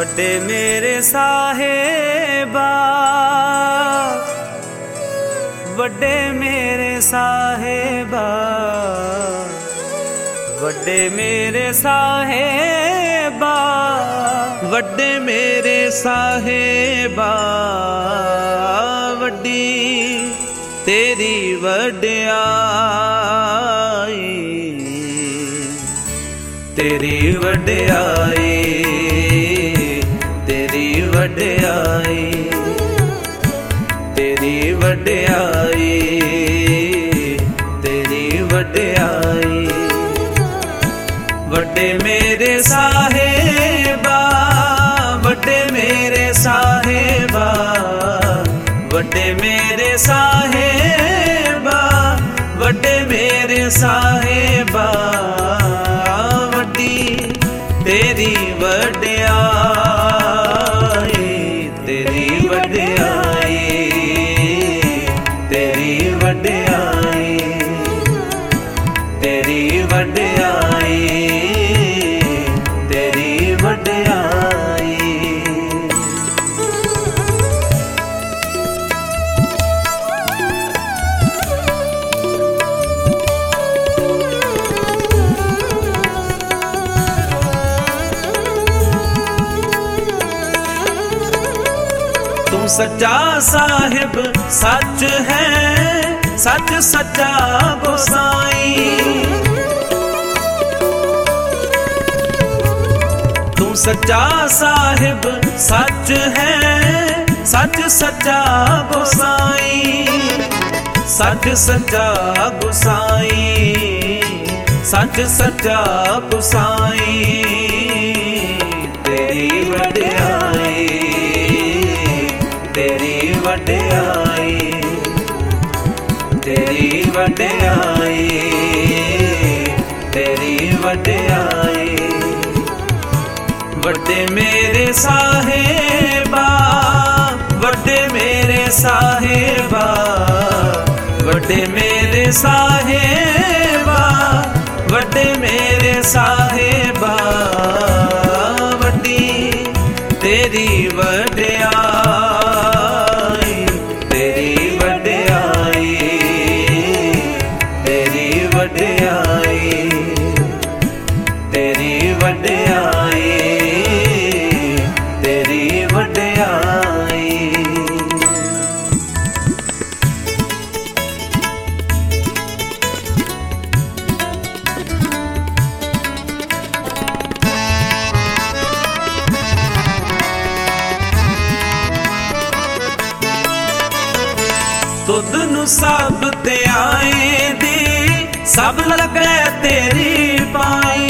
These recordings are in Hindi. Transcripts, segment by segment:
वड्डे मेरे साहेबा, वड्डे मेरे साहेबा, वड्डे मेरे साहेबा, वड्डे मेरे साहेबा, वड्डी तेरी वड्याई, तेरी वड्याई, तेरी वड्याई, तेरी वड्याई, तेरी वड्याई। वड्डे मेरे साहेबा, वड्डे मेरे साहेबा, वड्डे मेरे साहेबा, वड्डे मेरे साहेबा, वड्डी तेरी वड्याई, तेरी वड्याई, तेरी वड्याई, तेरी वड्याई, तेरी वड्याई। तुम सच्चा साहिब सच है, सच सच्चा गोसाई। तुम सच्चा साहिब सच है, सच सच्चा गोसाई, सच सच्चा गोसाई, सच सच्चा गोसाई। तेरी वड्याई, तेरी वड्याई, तेरी वड्याई, तेरी वड्याई। वड्डे मेरे साहेबा, वड्डे मेरे साहेबा, वड्डे मेरे साहेबा, वड्डे मेरे साहेबा, वड्डी तेरी वड्याई, तेरी वड्याई, तेरी वड्याई, तेरी वड्याई, तेरी वड्याई। तुद नू सब ते आए दी, सब लगे तेरी पाई।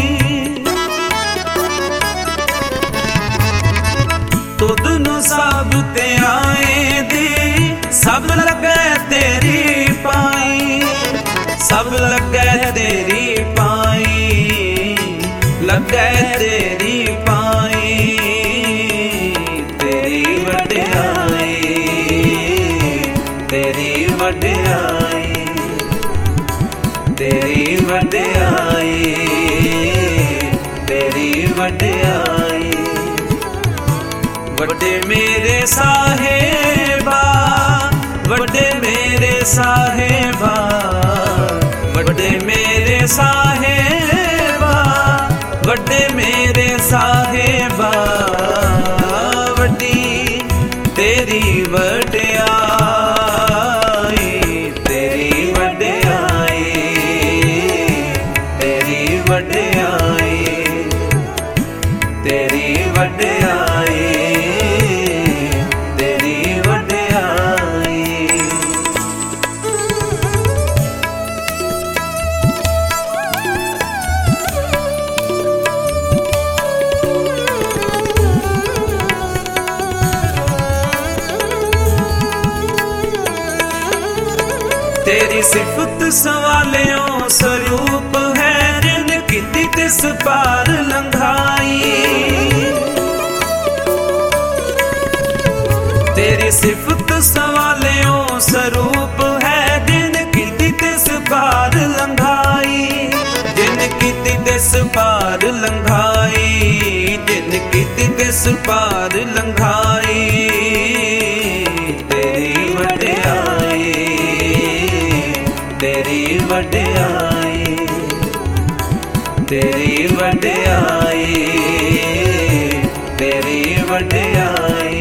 तुद नू सब ते आए दी, सब लगे तेरी पाई, सब लगे तेरी पाई, लगे तेरी पाई। तेरी वड्याई, तेरी वड्याई, तेरी वड्याई, तेरी वड्याई। वड्डे मेरे साहेबा, वड्डे मेरे साहेबा, वड्डे मेरे साहेबा, वड्डे मेरे साहेबा, वड्डी तेरी वड्याई, तेरी वड्याई, तेरी वड्याई, तेरी वड्याई, तेरी वड्याई। तेरी सिफत सवालियों स्वरूप है, जिन कीती तिस पार लंघाई। तेरी सिफत सवालियों स्वरूप है, जिन कीती तिस पार लंघाई, जिन कीती तिस पार लंघाई, जिन कीती तिस पार लंघाई, तेरी वड्याई, तेरी वड्याई, तेरी वड्याई, तेरी वड्याई।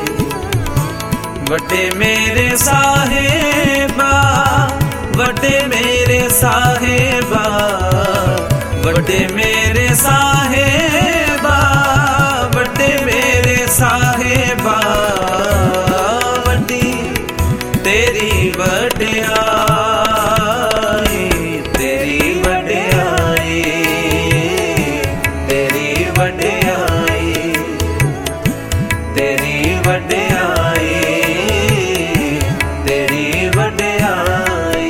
वड्डे मेरे साहेबा, वड्डे मेरे साहेबा, वड्डे मेरे साहेबा, वड्डे मेरे साहेबा, वड्डी तेरी वड्याई, तेरी वड्याई, तेरी वड्याई, तेरी वड्याई, तेरी वड्याई।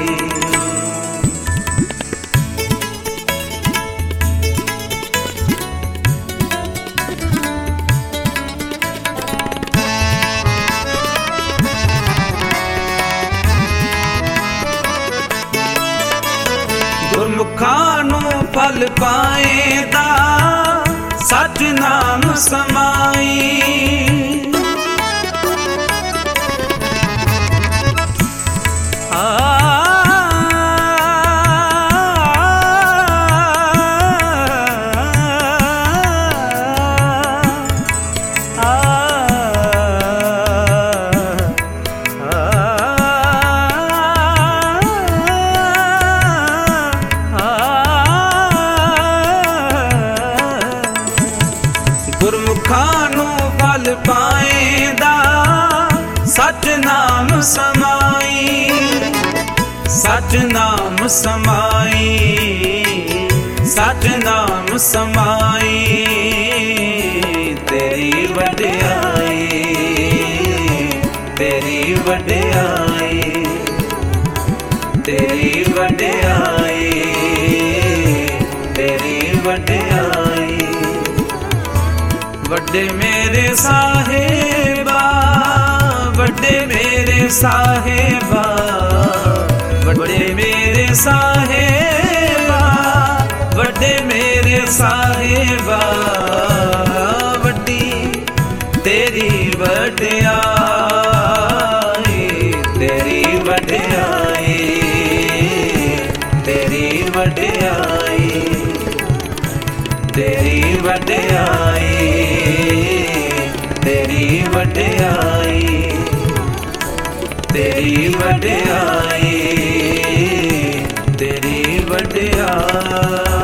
गुरमुखां नूं फल पाएदा सच नाम समाई, गुरमुखां नूं फल पाएदा सच नाम समाई, सच नाम समाई, सच नाम समाई। तेरी वड्याई, तेरी वड्याई, तेरी वड्याई, तेरी वड्याई। वड्डे मेरे साहेबा, वड्डे मेरे साहेबा, वड्डे मेरे साहेबा, वड्डे मेरे साहेबा, वड्डी तेरी वड्याई, तेरी वड्याई, तेरी वड्याई, तेरी वड्याई, तेरी वड्याई, तेरी वड्याई, तेरी वड्याई।